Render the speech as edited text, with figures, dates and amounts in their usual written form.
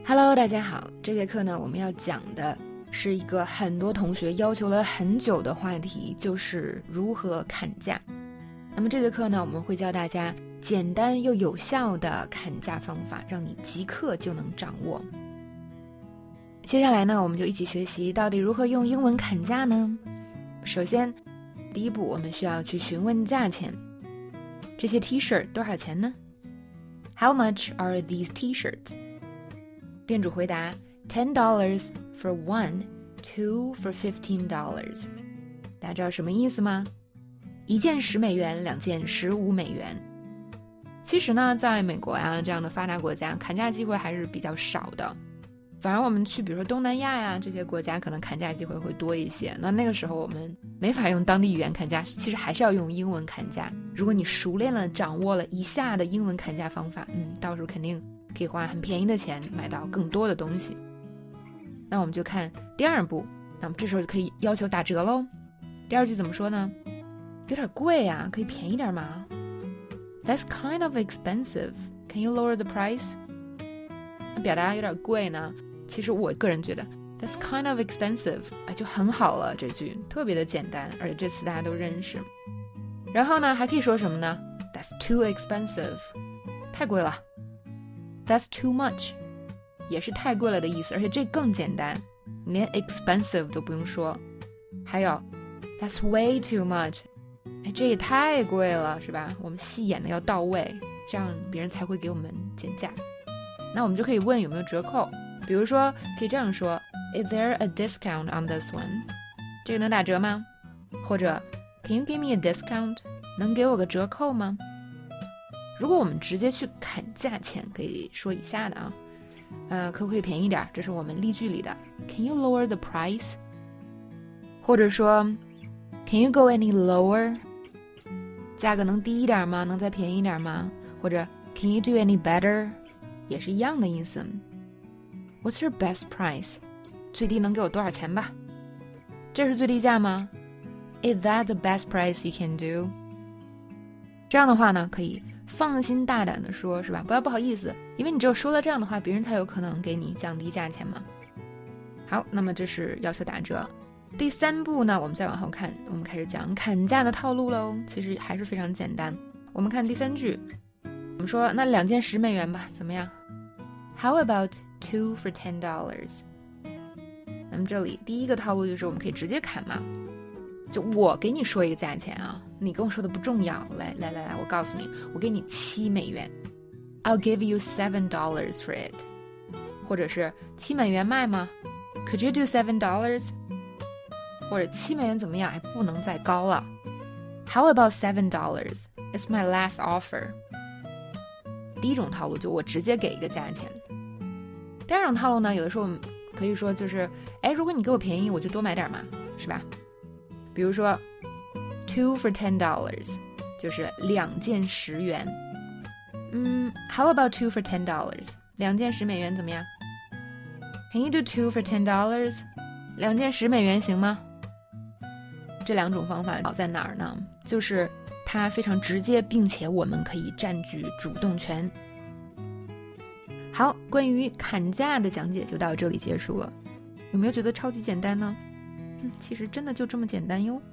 Hello， 大家好，这节课呢，我们要讲的是一个很多同学要求了很久的话题，就是如何砍价。那么这节课呢，我们会教大家简单又有效的砍价方法，让你即刻就能掌握。接下来呢，我们就一起学习到底如何用英文砍价呢？首先，第一步我们需要去询问价钱。这些 T-shirt 多少钱呢？ How much are these T-shirts？ 店主回答 $10 for one, 2 for $15。 大家知道什么意思吗？一件$10，两件$15。其实呢，在美国呀这样的发达国家，砍价机会还是比较少的。反而我们去比如说东南亚呀这些国家，可能砍价机会会多一些。那个时候我们没法用当地语言砍价，其实还是要用英文砍价。如果你熟练了掌握了以下的英文砍价方法，到时候肯定可以花很便宜的钱买到更多的东西。那我们就看第二步，那么这时候就可以要求打折咯。第二句怎么说呢？有点贵啊，可以便宜点吗？ That's kind of expensive. Can you lower the price? 表达有点贵呢，其实我个人觉得 That's kind of expensive 就很好了，这句特别的简单，而且这词大家都认识。然后呢还可以说什么呢？ That's too expensive， 太贵了。 That's too much 也是太贵了的意思，而且这更简单，你连 expensive 都不用说。还有 That's way too much， 这也太贵了，是吧？我们戏演的要到位，这样别人才会给我们减价。那我们就可以问有没有折扣，比如说可以这样说 Is there a discount on this one？ 这个能打折吗？或者 Can you give me a discount？ 能给我个折扣吗？如果我们直接去砍价钱，可以说以下的可不可以便宜点？这是我们例句里的 Can you lower the price？ 或者说 Can you go any lower？ 价格能低一点吗？能再便宜一点吗？或者 Can you do any better？也是一样的意思。 What's your best price？ 最低能给我多少钱吧？这是最低价吗？ Is that the best price you can do？ 这样的话呢，可以放心大胆的说，是吧？不要不好意思，因为你只有说了这样的话，别人才有可能给你降低价钱嘛。好，那么这是要求打折。第三步呢，我们再往后看，我们开始讲砍价的套路咯。其实还是非常简单。我们看第三句，我们说那2件$10吧，怎么样？ How about 2 for $10？ 那么这里第一个套路就是我们可以直接砍嘛，就我给你说一个价钱啊，你跟我说的不重要，来，我告诉你，我给你$7 ，I'll give you $7 for it。 或者是$7卖吗？ Could you do $7？ 或者$7怎么样？不能再高了。 How about $7？ It's my last offer。第一种套路就我直接给一个价钱。第二种套路呢，有的时候可以说就是如果你给我便宜，我就多买点嘛，是吧？比如说 2 for $10， 就是2件$10。How about 2 for $10？ 2件$10怎么样？ Can you do 2 for $10？ 2件$10行吗？这两种方法好在哪儿呢？就是它非常直接，并且我们可以占据主动权。好，关于砍价的讲解就到这里结束了。有没有觉得超级简单呢？其实真的就这么简单哟。